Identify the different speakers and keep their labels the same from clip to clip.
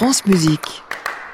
Speaker 1: France Musique.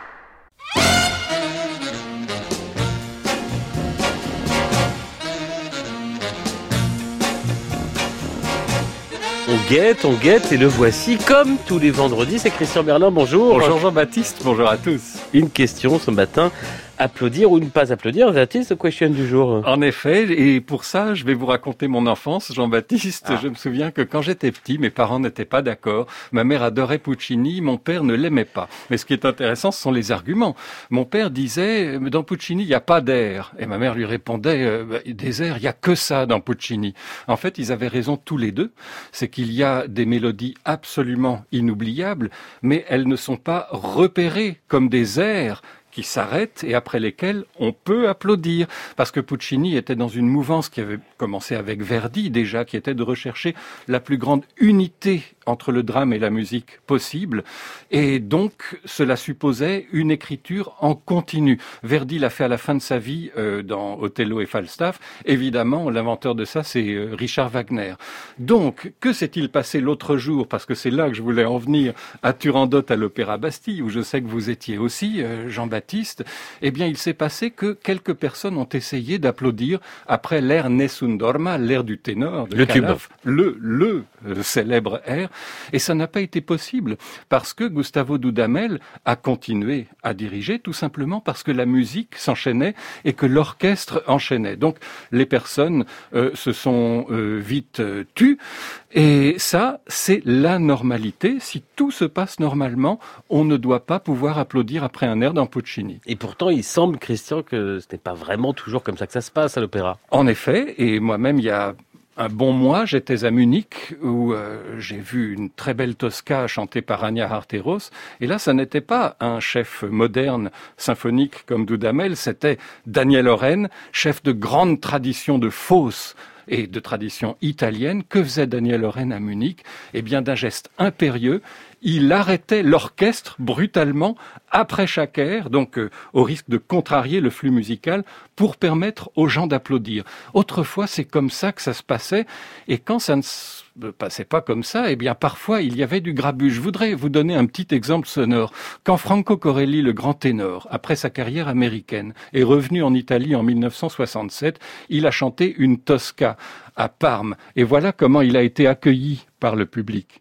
Speaker 2: On guette et le voici comme tous les vendredis, c'est Christian Berlin, bonjour.
Speaker 3: Bonjour Jean-Baptiste, bonjour à tous.
Speaker 2: Une question ce matin, applaudir ou ne pas applaudir, that is the question du jour.
Speaker 3: En effet, et pour ça, je vais vous raconter mon enfance, Jean-Baptiste. Je me souviens que quand j'étais petit, mes parents n'étaient pas d'accord. Ma mère adorait Puccini, mon père ne l'aimait pas. Mais ce qui est intéressant, ce sont les arguments. Mon père disait, dans Puccini, il n'y a pas d'air. Et ma mère lui répondait, des airs, il n'y a que ça dans Puccini. En fait, ils avaient raison tous les deux. C'est qu'il y a des mélodies absolument inoubliables, mais elles ne sont pas repérées comme des airs qui s'arrêtent et après lesquels on peut applaudir. Parce que Puccini était dans une mouvance qui avait commencé avec Verdi déjà, qui était de rechercher la plus grande unité entre le drame et la musique possible. Et donc, cela supposait une écriture en continu. Verdi l'a fait à la fin de sa vie dans Othello et Falstaff. Évidemment, l'inventeur de ça, c'est Richard Wagner. Donc, que s'est-il passé l'autre jour? Parce que c'est là que je voulais en venir, à Turandot, à l'Opéra Bastille, où je sais que vous étiez aussi, Jean-Baptiste. Eh bien, il s'est passé que quelques personnes ont essayé d'applaudir après l'air Nessun Dorma, l'air du ténor de Calaf, le célèbre air. Et ça n'a pas été possible parce que Gustavo Dudamel a continué à diriger, tout simplement parce que la musique s'enchaînait et que l'orchestre enchaînait. Donc les personnes se sont vite tues. Et ça, c'est la normalité. Si tout se passe normalement, on ne doit pas pouvoir applaudir après un air dans Puccini.
Speaker 2: Et pourtant, il semble, Christian, que ce n'est pas vraiment toujours comme ça que ça se passe à l'opéra.
Speaker 3: En effet, et moi-même, il y a un bon mois, j'étais à Munich où j'ai vu une très belle Tosca chantée par Anya Arteros. Et là, ça n'était pas un chef moderne symphonique comme Dudamel, c'était Daniel Oren, chef de grande tradition de fosse et de tradition italienne. Que faisait Daniel Oren à Munich? Eh bien, d'un geste impérieux, il arrêtait l'orchestre brutalement après chaque air, donc au risque de contrarier le flux musical, pour permettre aux gens d'applaudir. Autrefois, c'est comme ça que ça se passait, et quand ça ne se passait pas comme ça, eh bien parfois il y avait du grabuge. Je voudrais vous donner un petit exemple sonore. Quand Franco Corelli, le grand ténor, après sa carrière américaine, est revenu en Italie en 1967, il a chanté une Tosca à Parme, et voilà comment il a été accueilli par le public.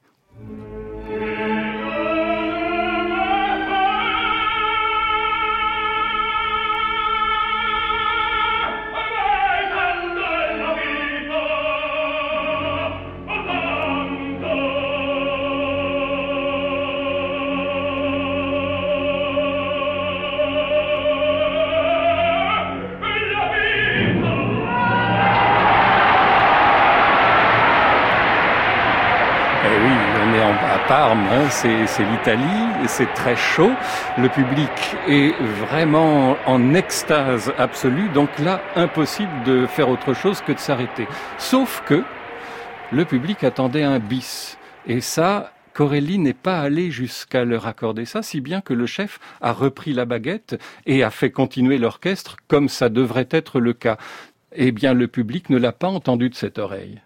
Speaker 3: À Parme, c'est l'Italie, c'est très chaud, le public est vraiment en extase absolue, donc là, impossible de faire autre chose que de s'arrêter. Sauf que le public attendait un bis, et ça, Corelli n'est pas allé jusqu'à leur accorder ça, si bien que le chef a repris la baguette et a fait continuer l'orchestre comme ça devrait être le cas. Eh bien, le public ne l'a pas entendu de cette oreille.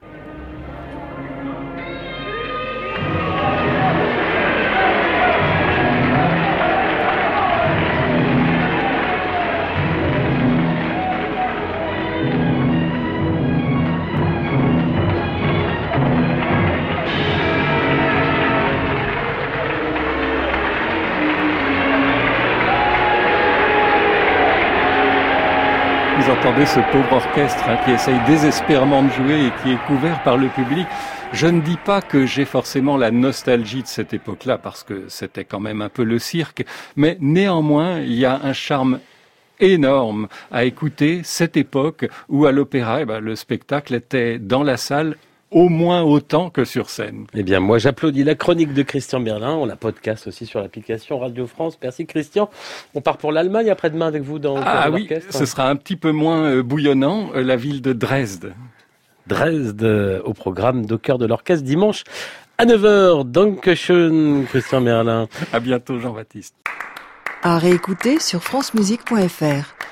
Speaker 3: Vous entendez ce pauvre orchestre qui essaye désespérément de jouer et qui est couvert par le public. Je ne dis pas que j'ai forcément la nostalgie de cette époque-là, parce que c'était quand même un peu le cirque, mais néanmoins, il y a un charme énorme à écouter cette époque où à l'opéra, le spectacle était dans la salle au moins autant que sur scène.
Speaker 2: Eh bien, moi, j'applaudis la chronique de Christian Berlin. On la podcast aussi sur l'application Radio France. Merci, Christian. On part pour l'Allemagne après-demain avec vous dans l'orchestre.
Speaker 3: Oui, ce sera un petit peu moins bouillonnant, la ville de Dresde.
Speaker 2: Dresde, au programme d'Au cœur de l'orchestre, dimanche à 9h. Dankeschön, Christian Berlin.
Speaker 3: À bientôt, Jean-Baptiste.
Speaker 1: À réécouter sur francemusique.fr.